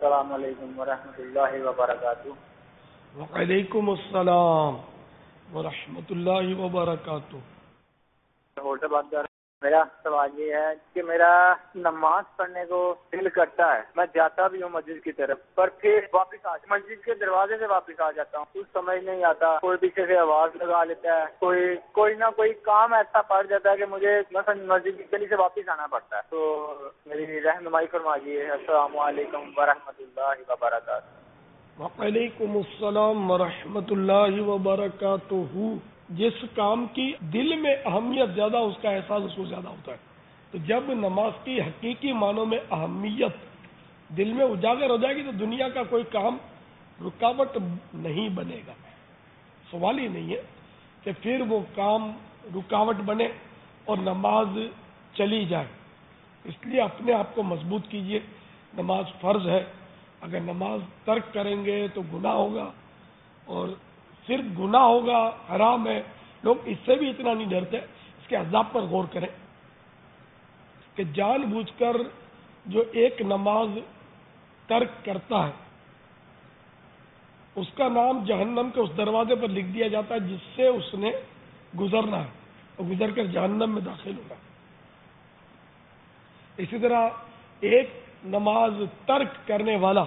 السلام علیکم ورحمۃ اللہ وبرکاتہ۔ وعلیکم السلام ورحمۃ اللہ وبرکاتہ۔ ہوٹل بات کر رہا ہوں۔ میرا سوال یہ ہے کہ میرا نماز پڑھنے کو دل کرتا ہے، میں جاتا بھی ہوں مسجد کی طرف، پر پھر واپس مسجد کے دروازے سے واپس آ جاتا ہوں، کچھ سمجھ نہیں آتا، کوئی پیچھے سے آواز لگا لیتا ہے، کوئی نہ کوئی کام ایسا پڑ جاتا ہے کہ مجھے مثلا مسجد کی گلی سے واپس آنا پڑتا ہے، تو میری رہنمائی فرمائیے۔ السلام علیکم ورحمۃ اللہ وبرکاتہ۔ وعلیکم السلام ورحمۃ اللہ وبرکاتہ۔ جس کام کی دل میں اہمیت زیادہ، اس کا احساس اس کو زیادہ ہوتا ہے، تو جب نماز کی حقیقی معنوں میں اہمیت دل میں اجاگر ہو جائے گی تو دنیا کا کوئی کام رکاوٹ نہیں بنے گا۔ سوال ہی نہیں ہے کہ پھر وہ کام رکاوٹ بنے اور نماز چلی جائے۔ اس لیے اپنے آپ کو مضبوط کیجئے، نماز فرض ہے، اگر نماز ترک کریں گے تو گناہ ہوگا، اور صرف گناہ ہوگا، حرام ہے۔ لوگ اس سے بھی اتنا نہیں ڈرتے، اس کے عذاب پر غور کریں کہ جان بوجھ کر جو ایک نماز ترک کرتا ہے اس کا نام جہنم کے اس دروازے پر لکھ دیا جاتا ہے جس سے اس نے گزرنا ہے، اور گزر کر جہنم میں داخل ہوگا۔ اسی طرح ایک نماز ترک کرنے والا،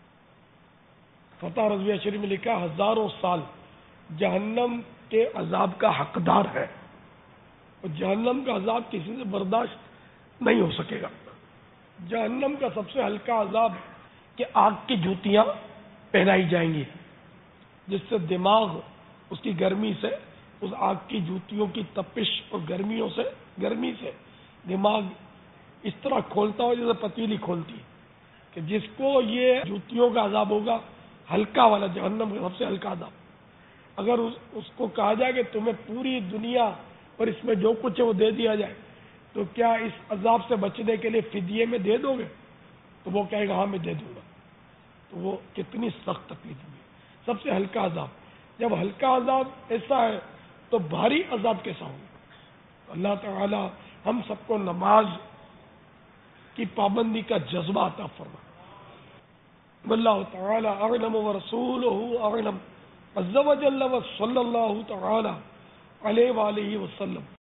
فتح رضویہ شریف میں لکھا، ہزاروں سال جہنم کے عذاب کا حقدار ہے، اور جہنم کا عذاب کسی سے برداشت نہیں ہو سکے گا۔ جہنم کا سب سے ہلکا عذاب کہ آگ کی جوتیاں پہنائی جائیں گی، جس سے دماغ اس کی گرمی سے، اس آگ کی جوتیوں کی تپش اور گرمی سے دماغ اس طرح کھولتا ہو جیسے پتیلی کھولتی ہے، کہ جس کو یہ جوتیوں کا عذاب ہوگا، ہلکا والا جہنم کا سب سے ہلکا عذاب۔ اگر اس کو کہا جائے کہ تمہیں پوری دنیا اور اس میں جو کچھ ہے وہ دے دیا جائے تو کیا اس عذاب سے بچنے کے لیے فدیے میں دے دو گے؟ تو وہ کہے گا ہاں میں دے دوں گا۔ تو وہ کتنی سخت تکلیف ہوگی، سب سے ہلکا عذاب۔ جب ہلکا عذاب ایسا ہے تو بھاری عذاب کیسا ہوگا؟ اللہ تعالی ہم سب کو نماز کی پابندی کا جذبہ عطا فرمائے۔ واللہ تعالی اعلم ورسولہ اعلم، عز وجل وصلی اللہ تعالی علیہ وآلہ وسلم۔